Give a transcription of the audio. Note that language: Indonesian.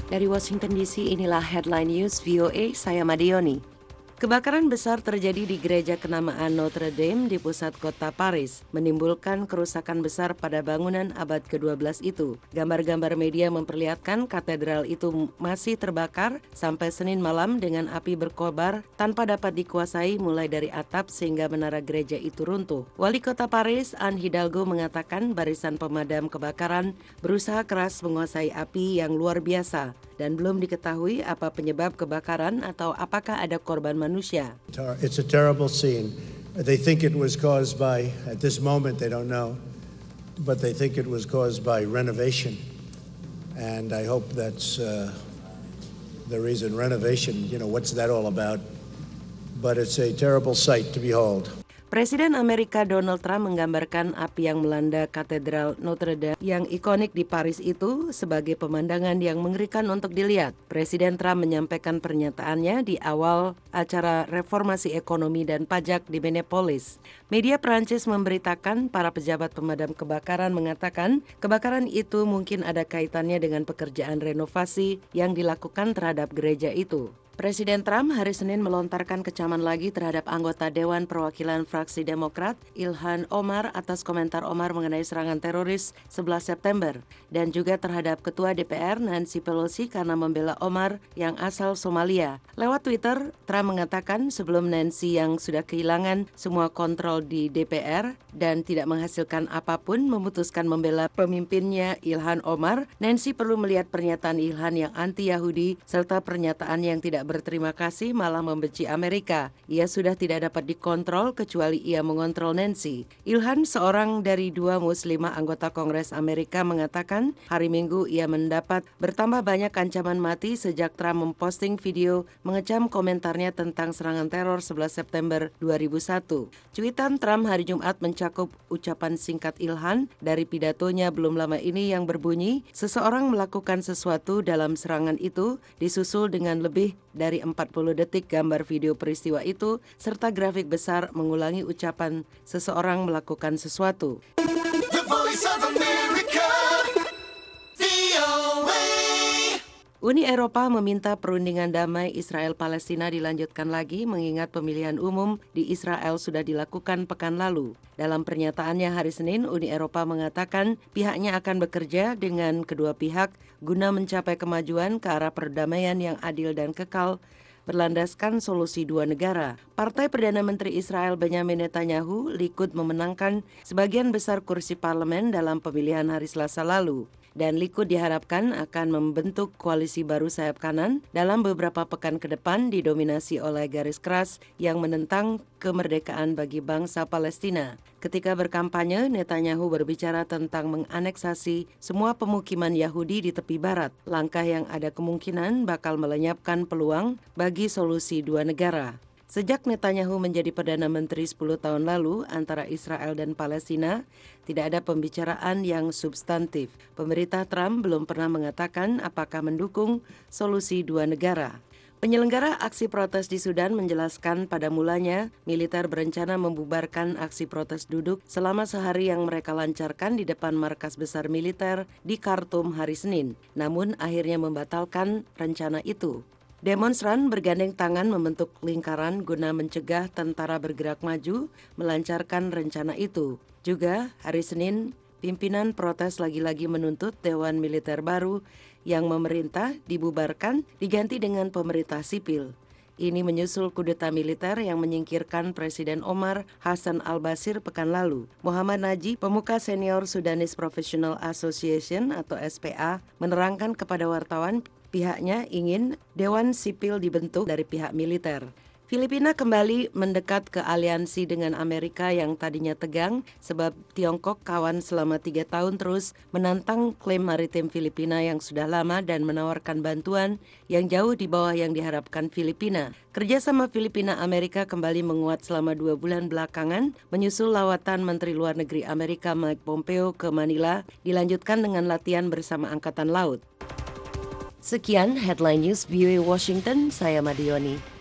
Dari Washington DC, inilah Headline News VOA, saya Madioni. Kebakaran besar terjadi di gereja kenamaan Notre Dame di pusat kota Paris, menimbulkan kerusakan besar pada bangunan abad ke-12 itu. Gambar-gambar media memperlihatkan katedral itu masih terbakar sampai Senin malam dengan api berkobar tanpa dapat dikuasai mulai dari atap sehingga menara gereja itu runtuh. Wali kota Paris, Anne Hidalgo, mengatakan barisan pemadam kebakaran berusaha keras menguasai api yang luar biasa dan belum diketahui apa penyebab kebakaran atau apakah ada korban manusia. It's a terrible scene. They think it was caused by, at this moment they don't know, but they think it was caused by renovation. And I hope that's the reason. Renovation, what's that all about? But it's a terrible sight to behold. Presiden Amerika Donald Trump menggambarkan api yang melanda katedral Notre Dame yang ikonik di Paris itu sebagai pemandangan yang mengerikan untuk dilihat. Presiden Trump menyampaikan pernyataannya di awal acara reformasi ekonomi dan pajak di Minneapolis. Media Prancis memberitakan para pejabat pemadam kebakaran mengatakan kebakaran itu mungkin ada kaitannya dengan pekerjaan renovasi yang dilakukan terhadap gereja itu. Presiden Trump hari Senin melontarkan kecaman lagi terhadap anggota Dewan Perwakilan fraksi Demokrat, Ilhan Omar, atas komentar Omar mengenai serangan teroris 11 September dan juga terhadap Ketua DPR Nancy Pelosi karena membela Omar yang asal Somalia. Lewat Twitter, Trump mengatakan sebelum Nancy yang sudah kehilangan semua kontrol di DPR dan tidak menghasilkan apapun memutuskan membela pemimpinnya Ilhan Omar, Nancy perlu melihat pernyataan Ilhan yang anti-Yahudi serta pernyataan yang tidak berterima kasih malah membenci Amerika. Ia sudah tidak dapat dikontrol kecuali ia mengontrol Nancy. Ilhan, seorang dari 2 muslimah anggota Kongres Amerika, mengatakan hari Minggu ia mendapat bertambah banyak ancaman mati sejak Trump memposting video mengecam komentarnya tentang serangan teror 11 September 2001. Cuitan Trump hari Jumat mencakup ucapan singkat Ilhan dari pidatonya belum lama ini yang berbunyi, seseorang melakukan sesuatu dalam serangan itu disusul dengan lebih dari 40 detik gambar video peristiwa itu, serta grafik besar mengulangi ucapan seseorang melakukan sesuatu. The Voice of America, VOA. Uni Eropa meminta perundingan damai Israel-Palestina dilanjutkan lagi mengingat pemilihan umum di Israel sudah dilakukan pekan lalu. Dalam pernyataannya hari Senin, Uni Eropa mengatakan pihaknya akan bekerja dengan kedua pihak guna mencapai kemajuan ke arah perdamaian yang adil dan kekal berlandaskan solusi 2 negara. Partai Perdana Menteri Israel Benjamin Netanyahu, Likud, memenangkan sebagian besar kursi parlemen dalam pemilihan hari Selasa lalu. Dan Likud diharapkan akan membentuk koalisi baru sayap kanan dalam beberapa pekan ke depan didominasi oleh garis keras yang menentang kemerdekaan bagi bangsa Palestina. Ketika berkampanye, Netanyahu berbicara tentang menganeksasi semua pemukiman Yahudi di tepi barat, langkah yang ada kemungkinan bakal melenyapkan peluang bagi solusi 2 negara. Sejak Netanyahu menjadi Perdana Menteri 10 tahun lalu antara Israel dan Palestina, tidak ada pembicaraan yang substantif. Pemerintah Trump belum pernah mengatakan apakah mendukung solusi 2 negara. Penyelenggara aksi protes di Sudan menjelaskan pada mulanya militer berencana membubarkan aksi protes duduk selama sehari yang mereka lancarkan di depan markas besar militer di Khartoum hari Senin, namun akhirnya membatalkan rencana itu. Demonstran bergandeng tangan membentuk lingkaran guna mencegah tentara bergerak maju melancarkan rencana itu. Juga hari Senin, pimpinan protes lagi-lagi menuntut Dewan Militer baru yang memerintah dibubarkan diganti dengan pemerintah sipil. Ini menyusul kudeta militer yang menyingkirkan Presiden Omar Hassan al-Bashir pekan lalu. Muhammad Najib, pemuka senior Sudanese Professional Association atau SPA, menerangkan kepada wartawan pihaknya ingin Dewan Sipil dibentuk dari pihak militer. Filipina kembali mendekat ke aliansi dengan Amerika yang tadinya tegang sebab Tiongkok kawan selama 3 tahun terus menantang klaim maritim Filipina yang sudah lama dan menawarkan bantuan yang jauh di bawah yang diharapkan Filipina. Kerjasama Filipina-Amerika kembali menguat selama 2 bulan belakangan menyusul lawatan Menteri Luar Negeri Amerika Mike Pompeo ke Manila dilanjutkan dengan latihan bersama Angkatan Laut. Sekian Headline News VOA Washington, saya Madioni.